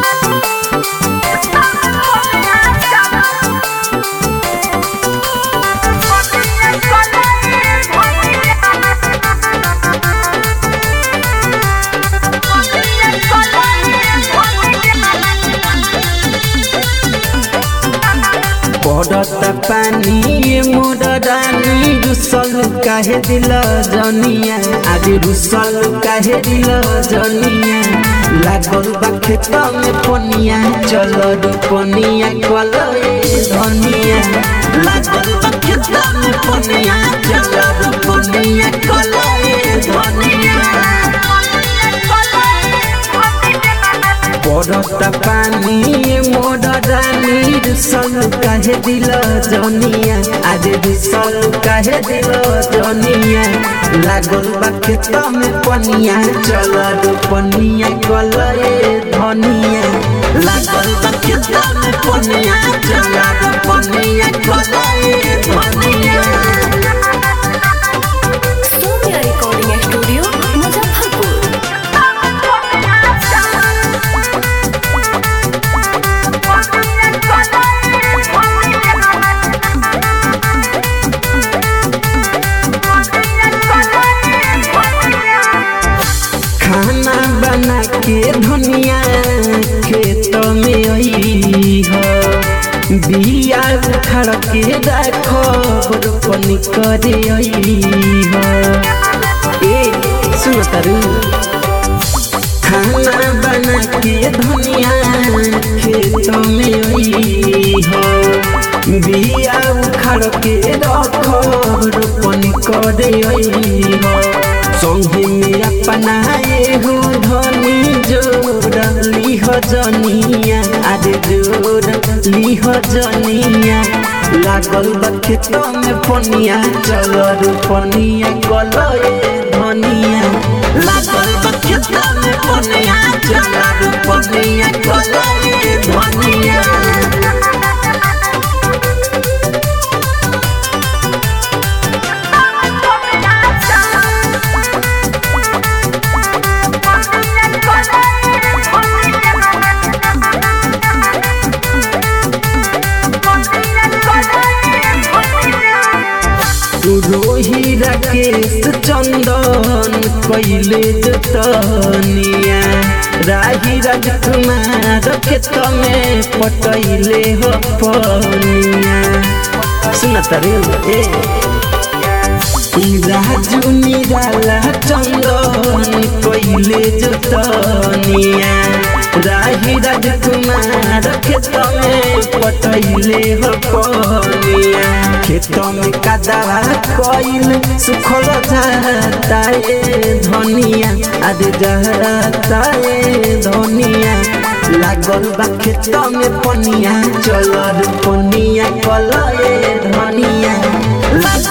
पड़ता पानी मोर रानी रुसल काहे दिल जनिया आज रुसल काहे दिल जनिया लागल बा खेत में पनिया चल रोपनिया कल धनिया लागल बा खेत में पनिया चल रोपनिया कल धनिया पड़ता पानी मोर रानी रुसल काहे दिल जनिया आज रुसल काहे दिल जनिया लागल बा खेत में पनिया चल रोपनिया कल धनिया लागल बा खेत में पनिया चल रोपनिया कल धनिया। Sonia recording studio Muzaffarpur. खाना बना के धनिया खेत में आई हो बिया उखाड़ के रखो रोपनी करे आई हो ए सुनो तारू खाना बना के धनिया खेत में आई हो बिया उखाड़ के रखो रोपनी करे आई हो संगे में अपनाए हो धनी जोड़ लीह जनिया आज जोड़ लीह जनिया लागल बा खेत में पनिया चल रोपनिया कल धनिया लागल बा खेत में पनिया चल रोपनिया कल धनिया। रोही राकेश चंदन कैले जतनिया राही राजकुमार खेत में पटैले हो पनिया सुना तारे राजू निराला चंदन कैले जतनिया राही राजकुमार खेत में पटैले हो पनिया खेत में कदवा कोइल सुखल जाता धनिया आज जाता धनिया लागल बा खेत में पनिया चल रोपनिया कल धनिया।